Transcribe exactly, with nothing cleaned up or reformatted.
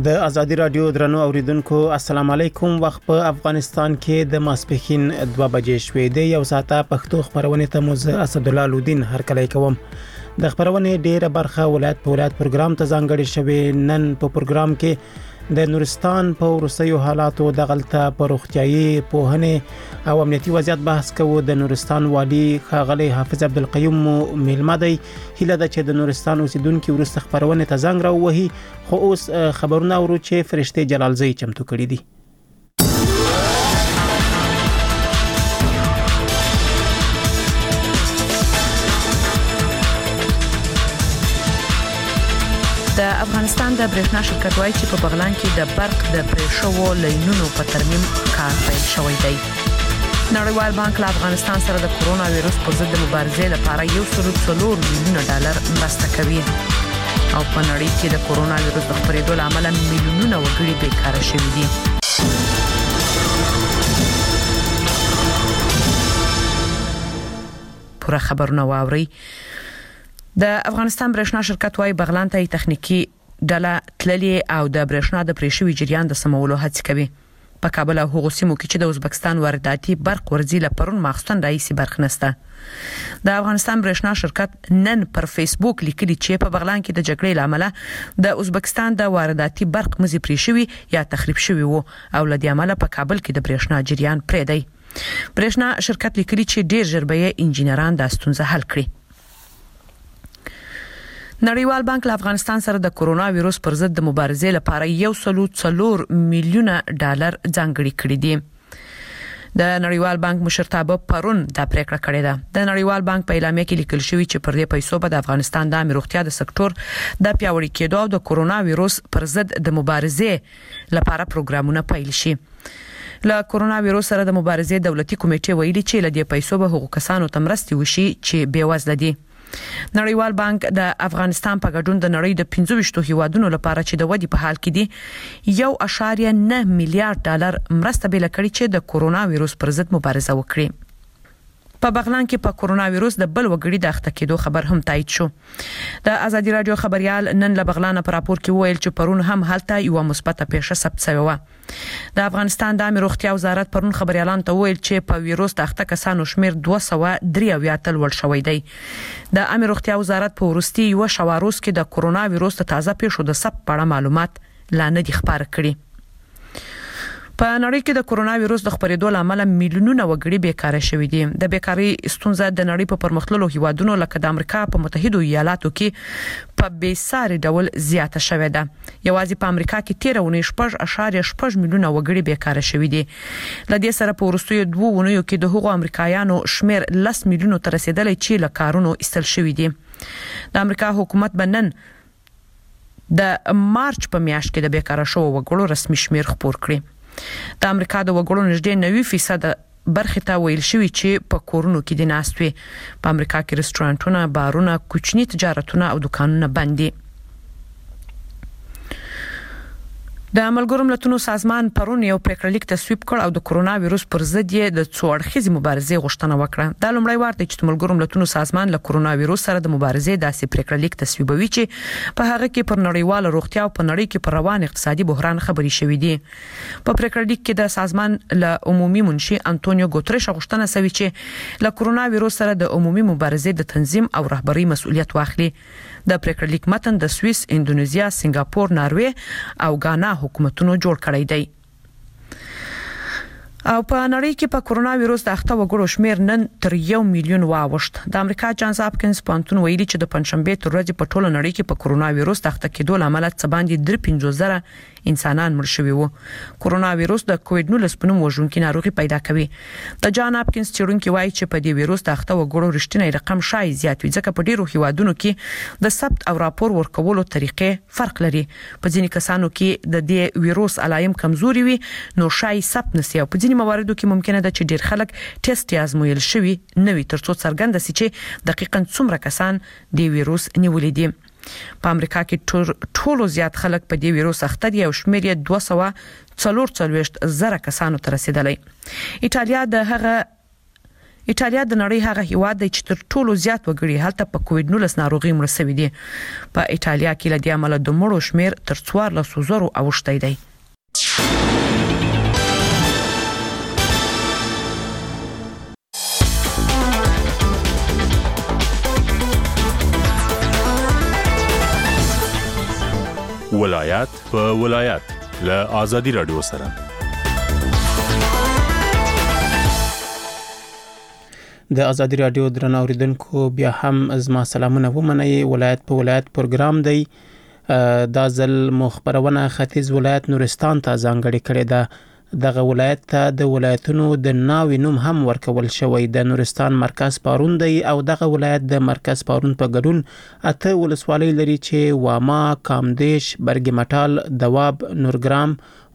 د ازادي رادیو درنو اوریدونکو السلام علیکم. وخت په افغانستان کې د ماسپښین دوه بجې شوې د یو ساعته پښتو خبرونه ته موز اسد الله لودین هر کله کوم. د خبرونه ډیره برخه ولایت په ولایت پروګرام ته ځانګړی شوی. نن په پروګرام کې د نورستان په ورسېو حالاتو د غلطه پروختیايي پوهنې او امنیتي وضعیت بحث کوو. د نورستان والی ښاغلی حافظ عبدالقیوم میلمه دی. هیله ده چې د نورستان اوسیدونکو ورسته خبرونه ته زنګ راووهي. خو اوس خبرونه ورو چې فرشته جلالزی چمتو کړی دي. د افغانستان د برېښنا شرکت وايي چې په بغلان کې د برق د پرېښو لینونو په ترمیم کار پیل شوی دی. نړیوال بانک له افغانستان سره د کورونا وایرس پر ضد مبارزې لپاره یو سل څلور میلیونه ډالر مرسته کوي. او په نړۍ کې د کورونا وایرس د خپرېدو له امله میلیونونه وګړي بیکاره شوي دي. پوره خبرونه واوري. د افغانستان برېښنا شرکت وايي بغلان ته تخنیکی ډله تللی او د برېښنا د پرېښوي جریان د سمولو هڅه کوي. په کابل او هغو سیمو کې چې د ازبکستان وارداتي برق ورزي لپاره ماخستان رئیسي برق نسته. د افغانستان برېښنا شرکت نن پر فیسبوک لیکلي چې په بغلان کې د جګړې لامل د ازبکستان د وارداتي برق مزي پرېښوي یا تخریب شوی وو او لدې عمله په کابل کې د برېښنا جریان پرې دی. برېښنا شرکت لیکلي چې ډیر ژر به انجینران د ستونزه حل کړي. نړیوال بانک له افغانستان سره د کورونا وایرس پر ضد د مبارزې لپاره یو سل څلور میلیونه ډالر ځانګړي کړي دي. د نړیوال بانک مشرتابه پرون دا پریکړه کړې ده. د نړیوال بانک په اعلامیه کې لیکل شوی چې پر دې پیسو به د افغانستان د امنیت روغتیا د سکتور د پیاوړي کېدو او د کورونا وایرس پر ضد د مبارزې لپاره پروګرامونه پیل شي. له کورونا وایرس سره د مبارزې دولتي کمیټې ویلي چې له دې پیسو به هغو کسانو ته مرستې وشي چې بیوزله دي. نړیوال بانک د افغانستان په ګډون د نړۍ د پنځه ویشت هیوادونو لپاره چې د ودی په حال کې دي یو اشاریه نه میلیارډ ډالر مرسته بیل کړي چې د کورونا وایرس پر ضد مبارزه وکړي. په بغلان کې په کورونا وایرس د بل وګړي د اخته کېدو خبر هم تایید شو. د ازادي رادیو خبريال نن له بغلان پر راپور کې ویل چې پرون هم هلته یو مثبته پیښه ثبت شوه و. د افغانستان د امنیت روغتیا وزارت پرون خبريالان ته ویل چې په وایرس د اخته کسانو شمیر دوه سوه درې اویا تل ول شوی دی. د امنیت روغتیا وزارت په ورستي یو شواروس کې د کورونا وایرس د تازه پیښو د ثبت په اړه معلومات لا نه دي خبر کړي. په نړۍ کې د کورونا وایرس د خپرېدو لامل میلیونونه وګړي بیکاره شوي دي. د بیکاری ستونزه د نړۍ په پرمختللو هیوادونو لکه د امریکا په متحده ایالاتو کې په بیساري ډول زیاته شوې ده. یوازې په امریکا کې تیر ونې شپږ اشاریه شپږ میلیونه وګړي بیکاره شوي دي. لدې سره په ورستیو دوه ونیو کې د هغو امریکایانو شمیر لس میلیونو ته رسیدلی چې له کارونو ایستل شوي دي. د امریکا حکومت بنن د مارچ په میاشت کې د بیکاره شوو وګړو رسمي شمیر خپور کړي. د امریکا د وګړو نږدې نوي فیصد برخه ته ویل شوی چې په کورونو کې د ناستوي. په امریکا کې رستورانټونه، بارونه، کوچني تجارتونه او دکانونه بند دي. د ملګرو ملتونو سازمان پرون یو پریکړه لیک تصویب کړ او د کورونا وایرس پر ضد یې د څو اړخیزې مبارزې غوښتنه وکړه. دا لومړی وار دی چې د ملګرو ملتونو سازمان له کورونا وایرس سره د مبارزې داسې پریکړه لیک تصویبوي چې په هغه کې پر نړیواله روغتیا او په نړۍ کې پر روان اقتصادي بحران خبري شوې دي. په پریکړه لیک کې د سازمان له عمومي منشي انټونیو ګوتریش غوښتنه شوې چې له کورونا وایرس سره د عمومي مبارزې د تنظیم او رهبرۍ مسؤلیت واخلي. د پریکړه لیک متن د سویس، اندونیزیا، سنگاپور، ناروې او غانا حکومتونو جوړ کړی دی. او په نړۍ کې په کورونا وایرس د اخته وګړو شمیر نن تر یو میلیون واوښت. د امریکا جانز هاپکینز پوهنتون ویلي چې د پنځشنبه تر ورځې په ټوله نړۍ کې په کورونا وایرس د اخته کېدو لامل څه باندې درې پنځوس زره انسانان مړ شوي وو. کورونا وایرس د کووډ نولس په نوم وژونکي ناروغي پیدا کوي. د جان هاپکینز څېړونکي وایي چې په دې وایرس د اخته وګړو رښتینی رقم شای زیات وي ځکه په ډیرو هیوادونو کې د ثبت او راپور ورکولو طریقې فرق لري. په ځینې کسانو کې د دې وایرس علایم کمزوري وي نو شای ثبت نشي او په ځینې مواردو کې ممکن ده چې ډیر خلک ټیسټ یا ازمویل شوي نه وي ترڅو څرګنده شي چې دقیقاً څومره کسان د وایرس نیولې دي. په امریکا کې ټولو زیات خلک په دې وایرس اخته دي او شمیر یې دوه سوه څلور څلوېښت زره کسانو ته رسیدلی. ایټالیا د هغه ایټالیا د نړۍ هغه هیواد دی چې تر ټولو زیات وګړي هلته په کووډ نولس ناروغي مړ شوي دي. په ایټالیا کې له دې امله د مړو شمیر تر څوارلس زره اوښتی دی. ولایت په ولایت له آزادي رادیو سره د آزادي رادیو درنو اوریدونکو بیا هم زما سلامونه ومنئ. ولایت په ولایت پروګرام دی. دا ځل مخبرونه ختیځ ولایت نورستان ته ځانګړې کړې ده. دغه ولایت ته د ولایتونو د ناوې نوم هم ورکول شوی. د نورستان مرکز پارون دی او دغه ولایت د مرکز پارون په ګډون اته ولسوالۍ لري چې واما، کامدیش، برګ مټال، دواب، نورګرام،